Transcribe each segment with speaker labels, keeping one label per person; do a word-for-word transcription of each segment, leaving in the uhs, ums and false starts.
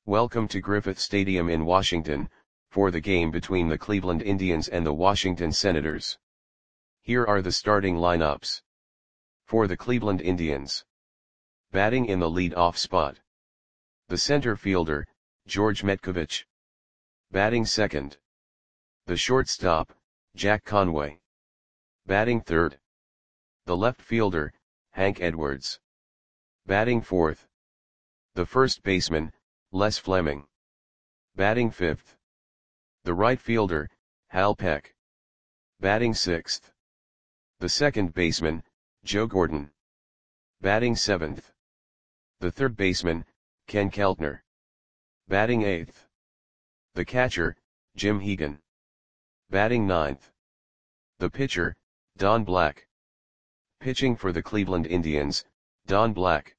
Speaker 1: Welcome to Griffith Stadium in Washington, for the game between the Cleveland Indians and the Washington Senators. Here are the starting lineups. For the Cleveland Indians. Batting in the lead-off spot. The center fielder, George Metcovich. Batting second. The shortstop, Jack Conway. Batting third. The left fielder, Hank Edwards. Batting fourth. The first baseman, Les Fleming. Batting fifth. The right fielder, Hal Peck. Batting sixth. The second baseman, Joe Gordon. Batting seventh. The third baseman, Ken Keltner. Batting eighth. The catcher, Jim Hegan. Batting ninth. The pitcher, Don Black. Pitching for the Cleveland Indians, Don Black.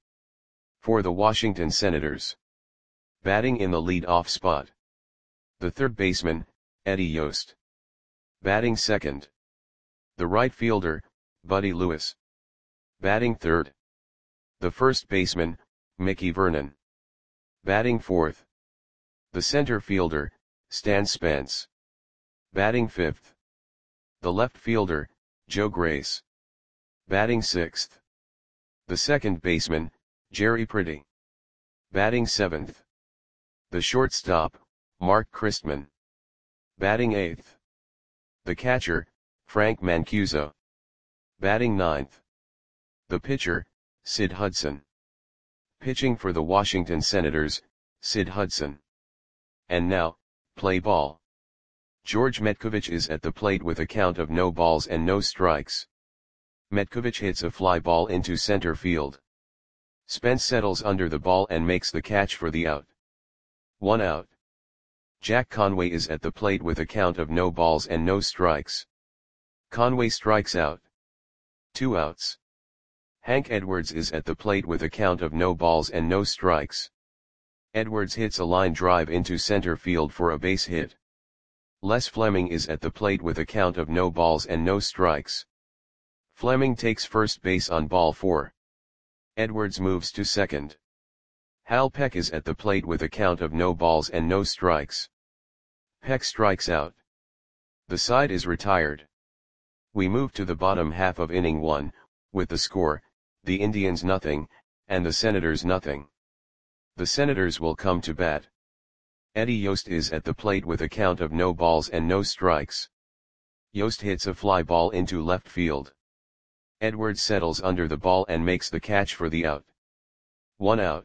Speaker 1: For the Washington Senators. Batting in the lead-off spot. The third baseman, Eddie Yost. Batting second. The right fielder, Buddy Lewis. Batting third. The first baseman, Mickey Vernon. Batting fourth. The center fielder, Stan Spence. Batting fifth. The left fielder, Joe Grace. Batting sixth. The second baseman, Jerry Pretty. Batting seventh. The shortstop, Mark Christman. Batting eighth. The catcher, Frank Mancuso. Batting ninth. The pitcher, Sid Hudson. Pitching for the Washington Senators, Sid Hudson. And now, play ball. George Metcovich is at the plate with a count of no balls and no strikes. Metcovich hits a fly ball into center field. Spence settles under the ball and makes the catch for the out. One out. Jack Conway is at the plate with a count of no balls and no strikes. Conway strikes out. Two outs. Hank Edwards is at the plate with a count of no balls and no strikes. Edwards hits a line drive into center field for a base hit. Les Fleming is at the plate with a count of no balls and no strikes. Fleming takes first base on ball four. Edwards moves to second. Hal Peck is at the plate with a count of no balls and no strikes. Peck strikes out. The side is retired. We move to the bottom half of inning one, with the score, the Indians nothing, and the Senators nothing. The Senators will come to bat. Eddie Yost is at the plate with a count of no balls and no strikes. Yost hits a fly ball into left field. Edwards settles under the ball and makes the catch for the out. One out.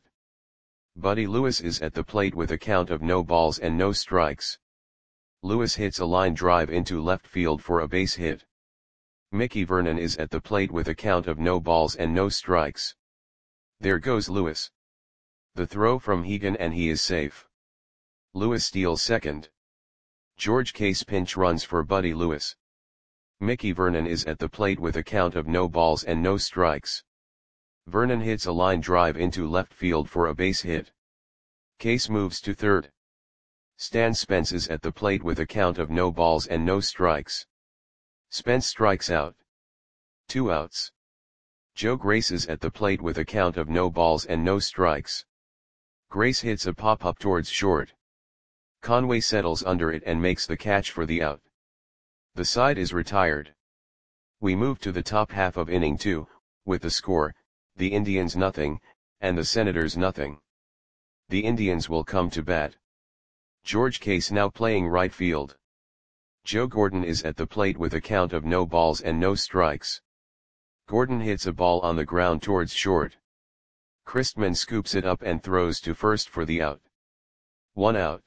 Speaker 1: Buddy Lewis is at the plate with a count of no balls and no strikes. Lewis hits a line drive into left field for a base hit. Mickey Vernon is at the plate with a count of no balls and no strikes. There goes Lewis. The throw from Hegan and he is safe. Lewis steals second. George Case pinch runs for Buddy Lewis. Mickey Vernon is at the plate with a count of no balls and no strikes. Vernon hits a line drive into left field for a base hit. Case moves to third. Stan Spence is at the plate with a count of no balls and no strikes. Spence strikes out. Two outs. Joe Grace is at the plate with a count of no balls and no strikes. Grace hits a pop-up towards short. Conway settles under it and makes the catch for the out. The side is retired. We move to the top half of inning two, with the score, the Indians nothing, and the Senators nothing. The Indians will come to bat. George Case now playing right field. Joe Gordon is at the plate with a count of no balls and no strikes. Gordon hits a ball on the ground towards short. Christman scoops it up and throws to first for the out. One out.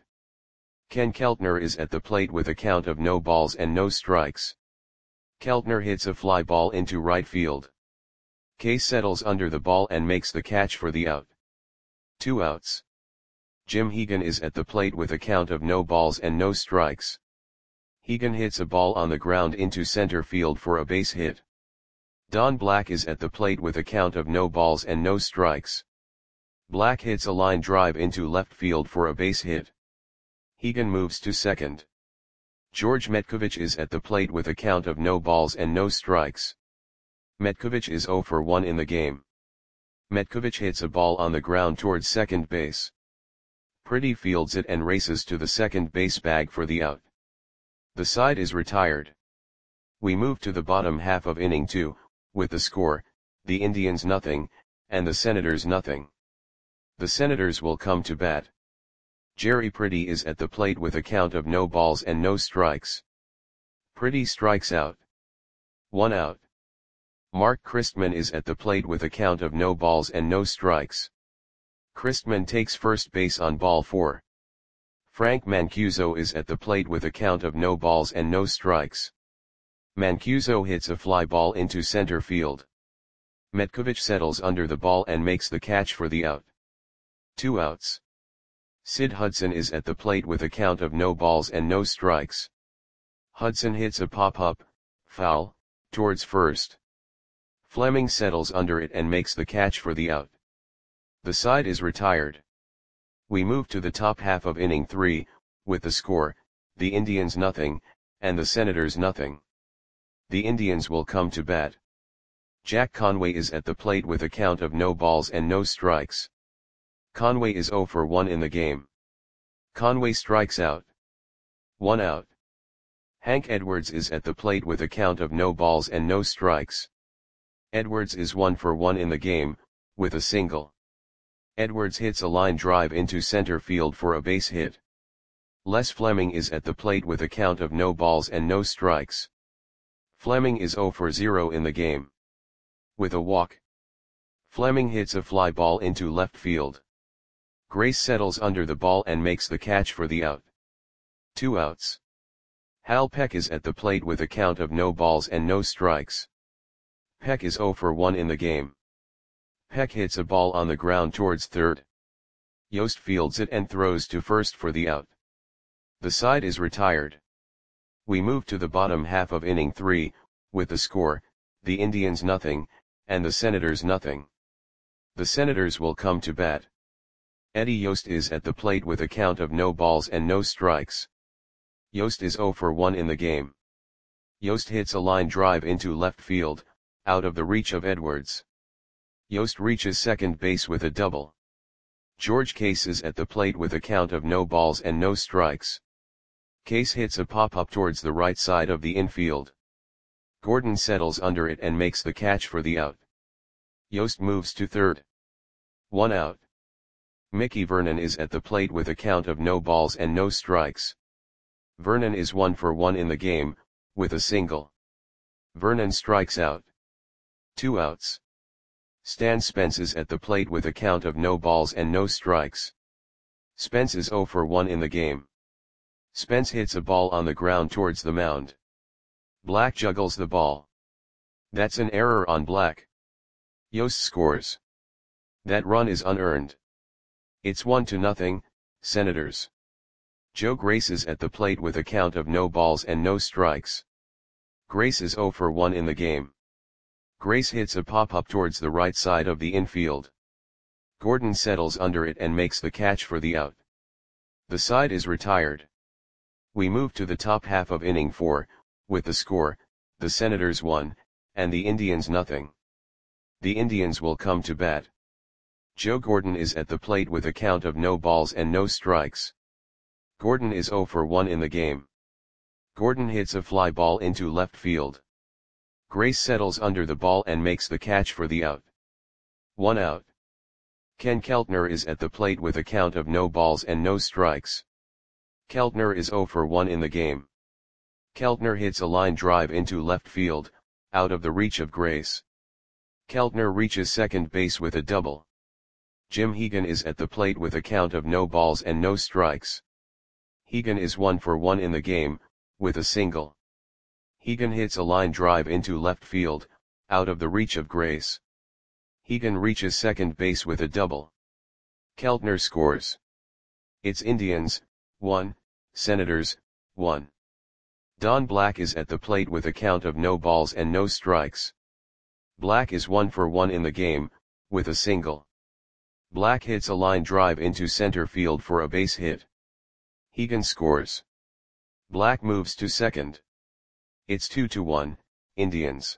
Speaker 1: Ken Keltner is at the plate with a count of no balls and no strikes. Keltner hits a fly ball into right field. Case settles under the ball and makes the catch for the out. Two outs. Jim Hegan is at the plate with a count of no balls and no strikes. Hegan hits a ball on the ground into center field for a base hit. Don Black is at the plate with a count of no balls and no strikes. Black hits a line drive into left field for a base hit. Hegan moves to second. George Metcovich is at the plate with a count of no balls and no strikes. Metcovich is zero for one in the game. Metcovich hits a ball on the ground towards second base. Pretty fields it and races to the second base bag for the out. The side is retired. We move to the bottom half of inning two, with the score, the Indians nothing, and the Senators nothing. The Senators will come to bat. Jerry Pretty is at the plate with a count of no balls and no strikes. Pretty strikes out. One out. Mark Christman is at the plate with a count of no balls and no strikes. Christman takes first base on ball four. Frank Mancuso is at the plate with a count of no balls and no strikes. Mancuso hits a fly ball into center field. Metkovic settles under the ball and makes the catch for the out. Two outs. Sid Hudson is at the plate with a count of no balls and no strikes. Hudson hits a pop-up, foul, towards first. Fleming settles under it and makes the catch for the out. The side is retired. We move to the top half of inning three, with the score, the Indians nothing, and the Senators nothing. The Indians will come to bat. Jack Conway is at the plate with a count of no balls and no strikes. Conway is oh for one in the game. Conway strikes out. One out. Hank Edwards is at the plate with a count of no balls and no strikes. Edwards is one for one in the game, with a single. Edwards hits a line drive into center field for a base hit. Les Fleming is at the plate with a count of no balls and no strikes. Fleming is oh for zero in the game. With a walk. Fleming hits a fly ball into left field. Grace settles under the ball and makes the catch for the out. Two outs. Hal Peck is at the plate with a count of no balls and no strikes. Peck is oh for one in the game. Peck hits a ball on the ground towards third. Yost fields it and throws to first for the out. The side is retired. We move to the bottom half of inning three, with the score, the Indians nothing, and the Senators nothing. The Senators will come to bat. Eddie Yost is at the plate with a count of no balls and no strikes. Yost is oh for one in the game. Yost hits a line drive into left field, out of the reach of Edwards. Yost reaches second base with a double. George Case is at the plate with a count of no balls and no strikes. Case hits a pop-up towards the right side of the infield. Gordon settles under it and makes the catch for the out. Yost moves to third. One out. Mickey Vernon is at the plate with a count of no balls and no strikes. Vernon is one for one in the game, with a single. Vernon strikes out. Two outs. Stan Spence is at the plate with a count of no balls and no strikes. Spence is oh for one in the game. Spence hits a ball on the ground towards the mound. Black juggles the ball. That's an error on Black. Yost scores. That run is unearned. It's one to nothing, Senators. Joe Grace is at the plate with a count of no balls and no strikes. Grace is oh for one in the game. Grace hits a pop-up towards the right side of the infield. Gordon settles under it and makes the catch for the out. The side is retired. We move to the top half of inning four, with the score, the Senators one, and the Indians nothing. The Indians will come to bat. Joe Gordon is at the plate with a count of no balls and no strikes. Gordon is oh for one in the game. Gordon hits a fly ball into left field. Grace settles under the ball and makes the catch for the out. One out. Ken Keltner is at the plate with a count of no balls and no strikes. Keltner is oh for one in the game. Keltner hits a line drive into left field, out of the reach of Grace. Keltner reaches second base with a double. Jim Hegan is at the plate with a count of no balls and no strikes. Hegan is one for one in the game, with a single. Hegan hits a line drive into left field, out of the reach of Grace. Hegan reaches second base with a double. Keltner scores. It's Indians, one, Senators, one. Don Black is at the plate with a count of no balls and no strikes. Black is one for one in the game, with a single. Black hits a line drive into center field for a base hit. Hegan scores. Black moves to second. It's two to one, Indians.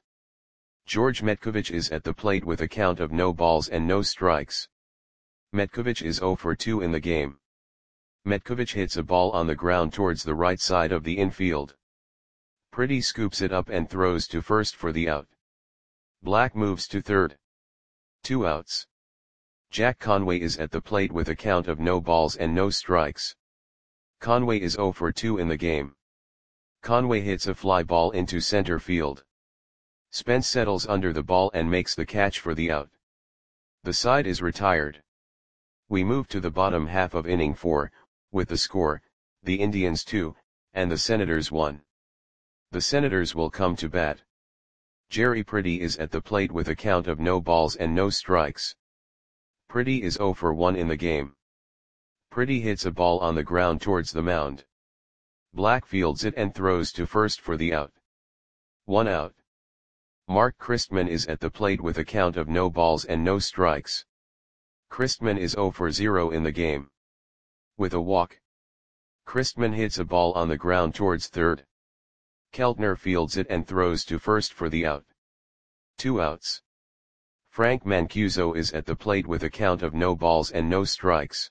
Speaker 1: George Metkovic is at the plate with a count of no balls and no strikes. Metkovic is oh for two in the game. Metkovic hits a ball on the ground towards the right side of the infield. Pretty scoops it up and throws to first for the out. Black moves to third. Two outs. Jack Conway is at the plate with a count of no balls and no strikes. Conway is oh for two in the game. Conway hits a fly ball into center field. Spence settles under the ball and makes the catch for the out. The side is retired. We move to the bottom half of inning four, with the score, the Indians two, and the Senators one. The Senators will come to bat. Jerry Pretty is at the plate with a count of no balls and no strikes. Pretty is oh for one in the game. Pretty hits a ball on the ground towards the mound. Black fields it and throws to first for the out. One out. Mark Christman is at the plate with a count of no balls and no strikes. Christman is oh for zero in the game. With a walk. Christman hits a ball on the ground towards third. Keltner fields it and throws to first for the out. Two outs. Frank Mancuso is at the plate with a count of no balls and no strikes.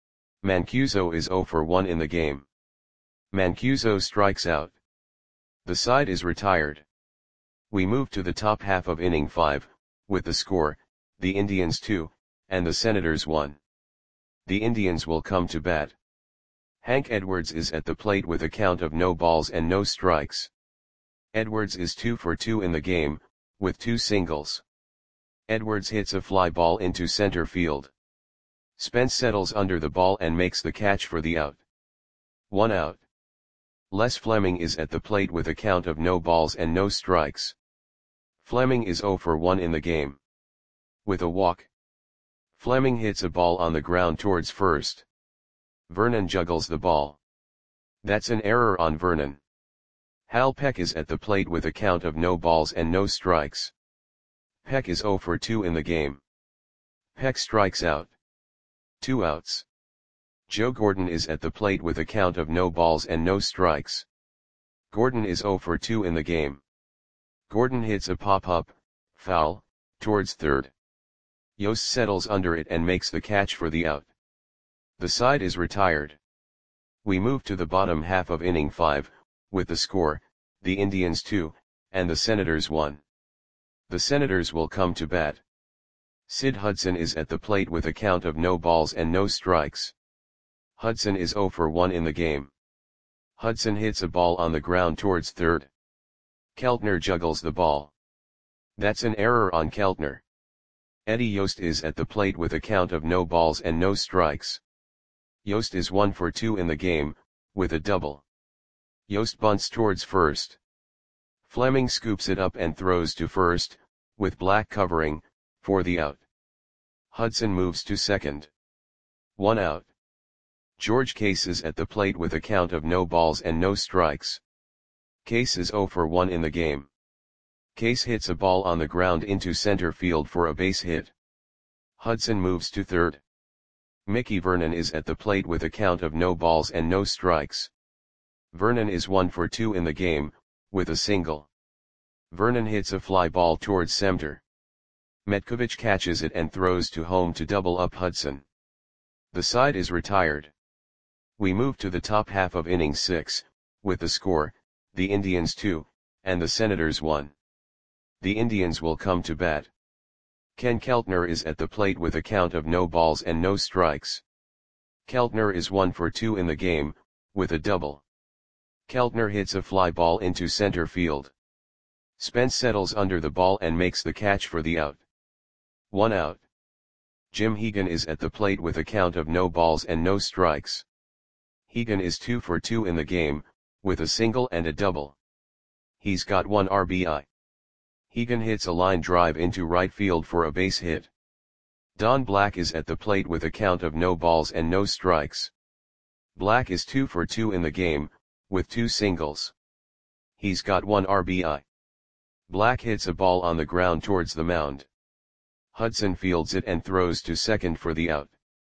Speaker 1: Mancuso is oh for one in the game. Mancuso strikes out. The side is retired. We move to the top half of inning five, with the score, the Indians two, and the Senators one. The Indians will come to bat. Hank Edwards is at the plate with a count of no balls and no strikes. Edwards is two for two in the game, with two singles. Edwards hits a fly ball into center field. Spence settles under the ball and makes the catch for the out. One out. Les Fleming is at the plate with a count of no balls and no strikes. Fleming is oh for one in the game. With a walk. Fleming hits a ball on the ground towards first. Vernon juggles the ball. That's an error on Vernon. Hal Peck is at the plate with a count of no balls and no strikes. Peck is oh for two in the game. Peck strikes out. Two outs. Joe Gordon is at the plate with a count of no balls and no strikes. Gordon is oh for two in the game. Gordon hits a pop-up, foul, towards third. Yost settles under it and makes the catch for the out. The side is retired. We move to the bottom half of inning five, with the score, the Indians two, and the Senators one. The Senators will come to bat. Sid Hudson is at the plate with a count of no balls and no strikes. Hudson is oh for one in the game. Hudson hits a ball on the ground towards third. Keltner juggles the ball. That's an error on Keltner. Eddie Yost is at the plate with a count of no balls and no strikes. Yost is one for two in the game, with a double. Yost bunts towards first. Fleming scoops it up and throws to first, with Black covering, for the out. Hudson moves to second. One out. George Case is at the plate with a count of no balls and no strikes. Case is oh for one in the game. Case hits a ball on the ground into center field for a base hit. Hudson moves to third. Mickey Vernon is at the plate with a count of no balls and no strikes. Vernon is one for two in the game, with a single. Vernon hits a fly ball towards center. Metkovic catches it and throws to home to double up Hudson. The side is retired. We move to the top half of inning six, with the score, the Indians two, and the Senators one. The Indians will come to bat. Ken Keltner is at the plate with a count of no balls and no strikes. Keltner is one for two in the game, with a double. Keltner hits a fly ball into center field. Spence settles under the ball and makes the catch for the out. One out. Jim Hegan is at the plate with a count of no balls and no strikes. Hegan is two for two in the game, with a single and a double. He's got one R B I. Hegan hits a line drive into right field for a base hit. Don Black is at the plate with a count of no balls and no strikes. Black is two for two in the game, with two singles. He's got one R B I. Black hits a ball on the ground towards the mound. Hudson fields it and throws to second for the out.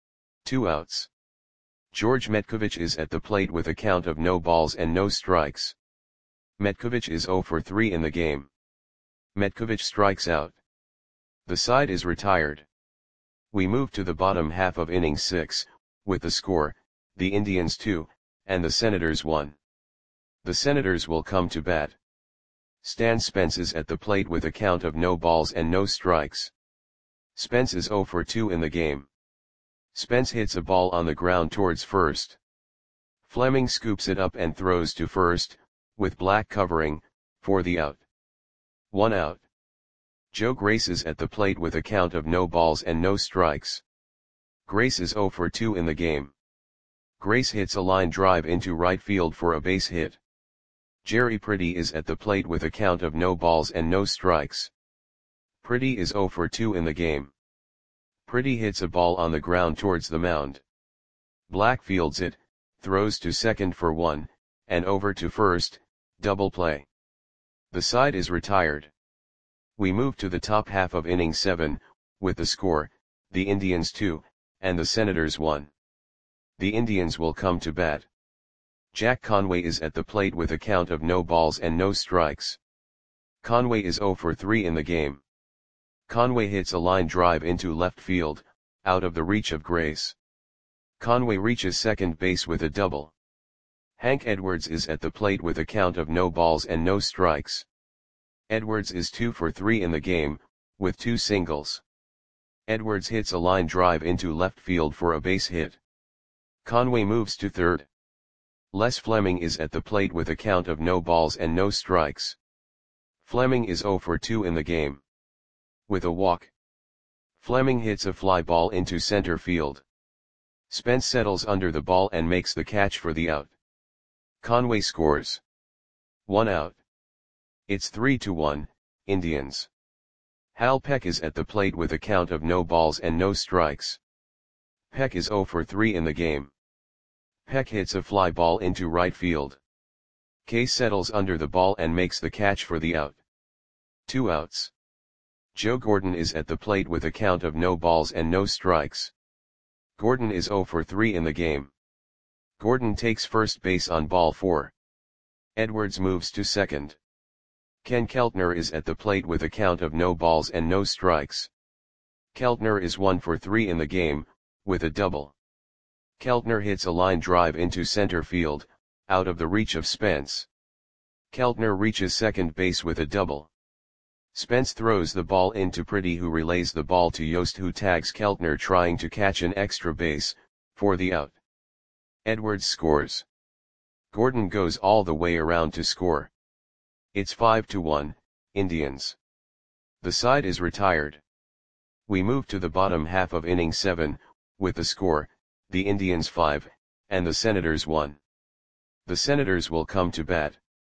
Speaker 1: Two outs. George Metkovic is at the plate with a count of no balls and no strikes. Metkovic is oh for three in the game. Metkovic strikes out. The side is retired. We move to the bottom half of inning six, with the score, the Indians two, and the Senators one. The Senators will come to bat. Stan Spence is at the plate with a count of no balls and no strikes. Spence is zero for two in the game. Spence hits a ball on the ground towards first. Fleming scoops it up and throws to first, with Black covering, for the out. One out. Joe Grace is at the plate with a count of no balls and no strikes. Grace is zero for two in the game. Grace hits a line drive into right field for a base hit. Jerry Pretty is at the plate with a count of no balls and no strikes. Pretty is zero for two in the game. Pretty hits a ball on the ground towards the mound. Black fields it, throws to second for one, and over to first, double play. The side is retired. We move to the top half of inning seven, with the score, the Indians two, and the Senators one. The Indians will come to bat. Jack Conway is at the plate with a count of no balls and no strikes. Conway is zero for three in the game. Conway hits a line drive into left field, out of the reach of Grace. Conway reaches second base with a double. Hank Edwards is at the plate with a count of no balls and no strikes. Edwards is two for three in the game, with two singles. Edwards hits a line drive into left field for a base hit. Conway moves to third. Les Fleming is at the plate with a count of no balls and no strikes. Fleming is zero for two in the game. With a walk, Fleming hits a fly ball into center field. Spence settles under the ball and makes the catch for the out. Conway scores. One out. It's three to one, Indians. Hal Peck is at the plate with a count of no balls and no strikes. Peck is zero for three in the game. Peck hits a fly ball into right field. Case settles under the ball and makes the catch for the out. Two outs. Joe Gordon is at the plate with a count of no balls and no strikes. Gordon is zero for three in the game. Gordon takes first base on ball four. Edwards moves to second. Ken Keltner is at the plate with a count of no balls and no strikes. Keltner is one for three in the game, with a double. Keltner hits a line drive into center field, out of the reach of Spence. Keltner reaches second base with a double. Spence throws the ball into Pretty, who relays the ball to Yost, who tags Keltner trying to catch an extra base, for the out. Edwards scores. Gordon goes all the way around to score. It's five to one, Indians. The side is retired. We move to the bottom half of inning seven, with the score, the Indians five, and the Senators one. The Senators will come to bat.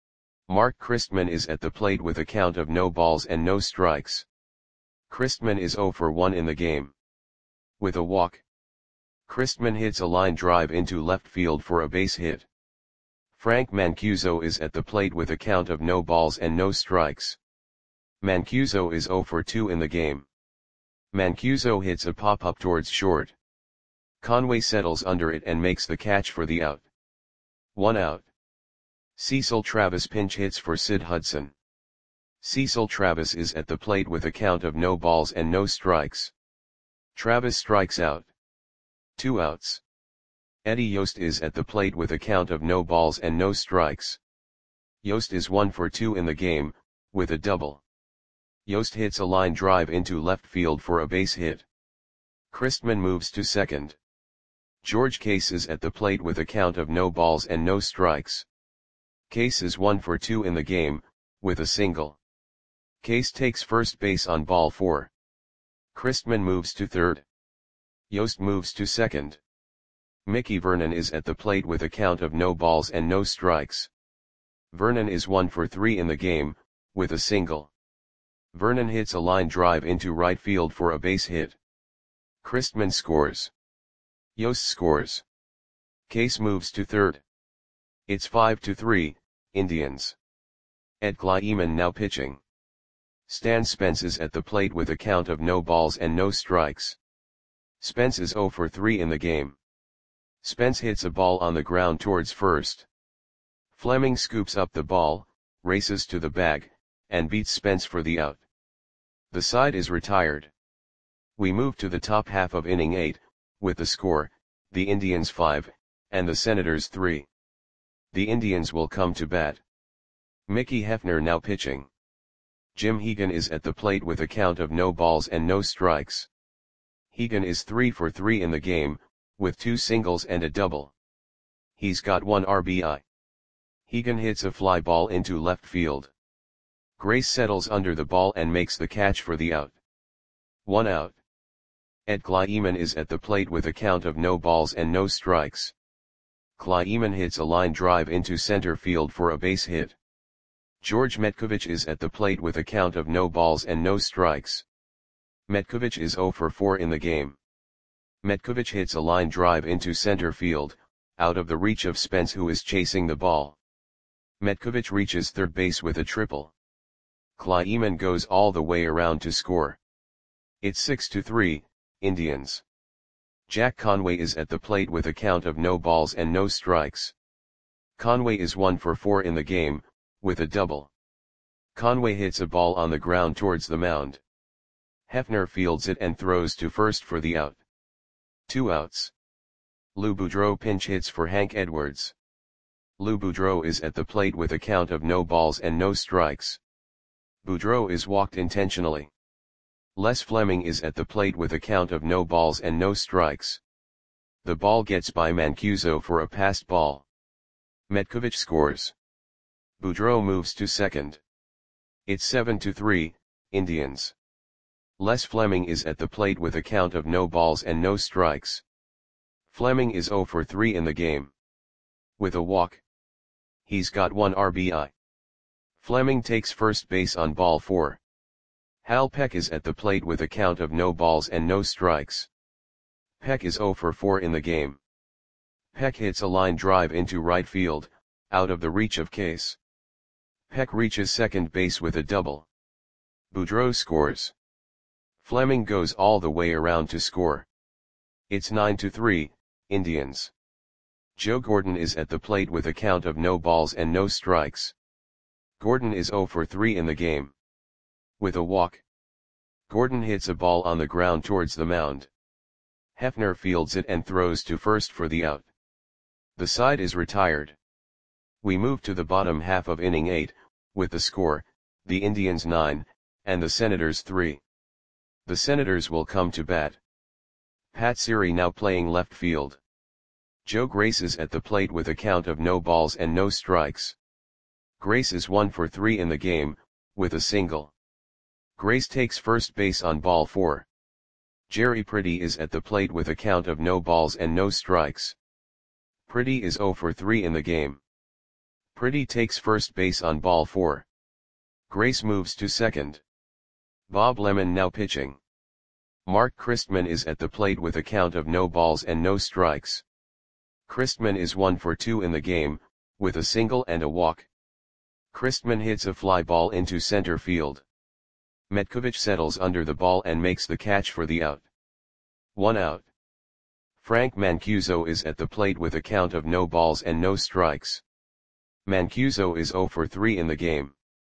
Speaker 1: Mark Christman is at the plate with a count of no balls and no strikes. Christman is zero for one in the game. With a walk, Christman hits a line drive into left field for a base hit. Frank Mancuso is at the plate with a count of no balls and no strikes. Mancuso is zero for two in the game. Mancuso hits a pop-up towards short. Conway settles under it and makes the catch for the out. One out. Cecil Travis pinch hits for Sid Hudson. Cecil Travis is at the plate with a count of no balls and no strikes. Travis strikes out. Two outs. Eddie Yost is at the plate with a count of no balls and no strikes. Yost is one for two in the game, with a double. Yost hits a line drive into left field for a base hit. Christman moves to second. George Case is at the plate with a count of no balls and no strikes. Case is one for two in the game, with a single. Case takes first base on ball four. Christman moves to third. Yost moves to second. Mickey Vernon is at the plate with a count of no balls and no strikes. Vernon is one for three in the game, with a single. Vernon hits a line drive into right field for a base hit. Christman scores. Yost scores. Case moves to third. It's five to three, Indians. Ed Kleiman now pitching. Stan Spence is at the plate with a count of no balls and no strikes. Spence is zero for three in the game. Spence hits a ball on the ground towards first. Fleming scoops up the ball, races to the bag, and beats Spence for the out. The side is retired. We move to the top half of inning eight, with the score, the Indians five, and the Senators three. The Indians will come to bat. Mickey Hefner now pitching. Jim Hegan is at the plate with a count of no balls and no strikes. Hegan is three for three in the game, with two singles and a double. He's got one R B I. Hegan hits a fly ball into left field. Grace settles under the ball and makes the catch for the out. One out. Ed Kleiman is at the plate with a count of no balls and no strikes. Kleiman hits a line drive into center field for a base hit. George Metkovich is at the plate with a count of no balls and no strikes. Metkovich is zero for four in the game. Metkovich hits a line drive into center field, out of the reach of Spence, who is chasing the ball. Metkovich reaches third base with a triple. Kleiman goes all the way around to score. It's six to three, Indians. Jack Conway is at the plate with a count of no balls and no strikes. Conway is one for four in the game, with a double. Conway hits a ball on the ground towards the mound. Hefner fields it and throws to first for the out. Two outs. Lou Boudreau pinch hits for Hank Edwards. Lou Boudreau is at the plate with a count of no balls and no strikes. Boudreau is walked intentionally. Les Fleming is at the plate with a count of no balls and no strikes. The ball gets by Mancuso for a passed ball. Metkovich scores. Boudreau moves to second. It's seven to three, Indians. Les Fleming is at the plate with a count of no balls and no strikes. Fleming is zero for three in the game. With a walk. He's got one R B I. Fleming takes first base on ball four. Hal Peck is at the plate with a count of no balls and no strikes. Peck is zero for four in the game. Peck hits a line drive into right field, out of the reach of Case. Peck reaches second base with a double. Boudreau scores. Fleming goes all the way around to score. It's nine to three, Indians. Joe Gordon is at the plate with a count of no balls and no strikes. Gordon is zero for three in the game. With a walk. Gordon hits a ball on the ground towards the mound. Hefner fields it and throws to first for the out. The side is retired. We move to the bottom half of inning eight, with the score, the Indians nine, and the Senators three. The Senators will come to bat. Pat Siri now playing left field. Joe Grace is at the plate with a count of no balls and no strikes. Grace is one for three in the game, with a single. Grace takes first base on ball four. Jerry Pretty is at the plate with a count of no balls and no strikes. Pretty is zero for three in the game. Pretty takes first base on ball four. Grace moves to second. Bob Lemon now pitching. Mark Christman is at the plate with a count of no balls and no strikes. Christman is one for two in the game, with a single and a walk. Christman hits a fly ball into center field. Metkovich settles under the ball and makes the catch for the out. One out. Frank Mancuso is at the plate with a count of no balls and no strikes. Mancuso is zero for three in the game.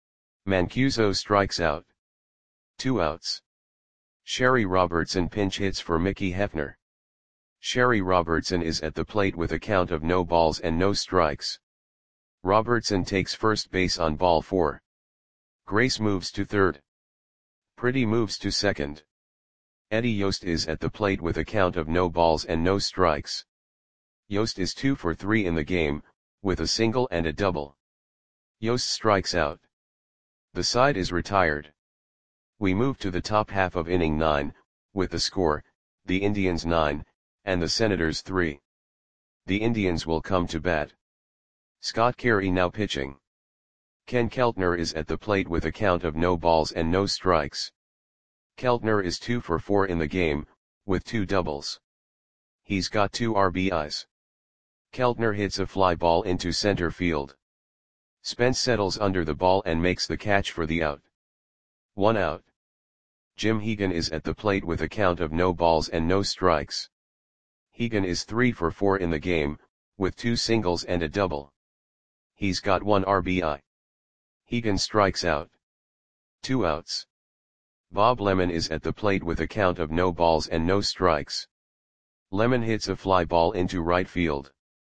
Speaker 1: Mancuso strikes out. Two outs. Sherry Robertson pinch hits for Mickey Hefner. Sherry Robertson is at the plate with a count of no balls and no strikes. Robertson takes first base on ball four. Grace moves to third. Pretty moves to second. Eddie Yost is at the plate with a count of no balls and no strikes. Yost is two for three in the game, with a single and a double. Yost strikes out. The side is retired. We move to the top half of inning nine, with the score, the Indians nine, and the Senators three. The Indians will come to bat. Scott Carey now pitching. Ken Keltner is at the plate with a count of no balls and no strikes. Keltner is two for four in the game, with two doubles. He's got two R B Is. Keltner hits a fly ball into center field. Spence settles under the ball and makes the catch for the out. One out. Jim Hegan is at the plate with a count of no balls and no strikes. Hegan is three for four in the game, with two singles and a double. He's got one R B I. Hegan strikes out. Two outs. Bob Lemon is at the plate with a count of no balls and no strikes. Lemon hits a fly ball into right field.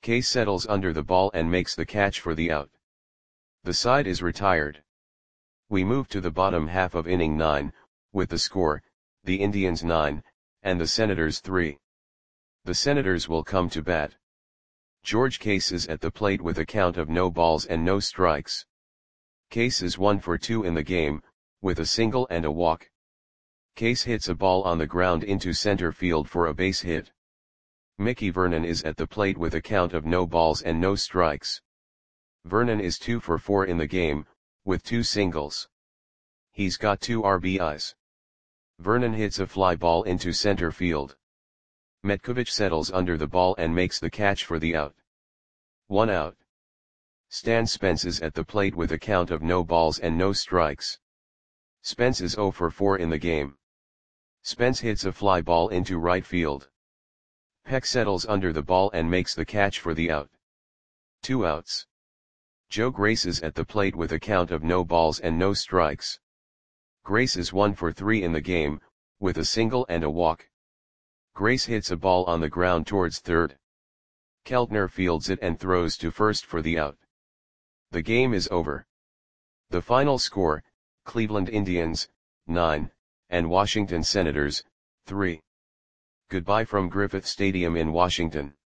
Speaker 1: Case settles under the ball and makes the catch for the out. The side is retired. We move to the bottom half of inning nine, with the score, the Indians nine, and the Senators three. The Senators will come to bat. George Case is at the plate with a count of no balls and no strikes. Case is one for two in the game, with a single and a walk. Case hits a ball on the ground into center field for a base hit. Mickey Vernon is at the plate with a count of no balls and no strikes. Vernon is two for four in the game, with two singles. He's got two R B Is. Vernon hits a fly ball into center field. Metcovich settles under the ball and makes the catch for the out. One out. Stan Spence is at the plate with a count of no balls and no strikes. Spence is zero for four in the game. Spence hits a fly ball into right field. Peck settles under the ball and makes the catch for the out. Two outs. Joe Grace is at the plate with a count of no balls and no strikes. Grace is one for three in the game, with a single and a walk. Grace hits a ball on the ground towards third. Keltner fields it and throws to first for the out. The game is over. The final score, Cleveland Indians, nine, and Washington Senators, three. Goodbye from Griffith Stadium in Washington.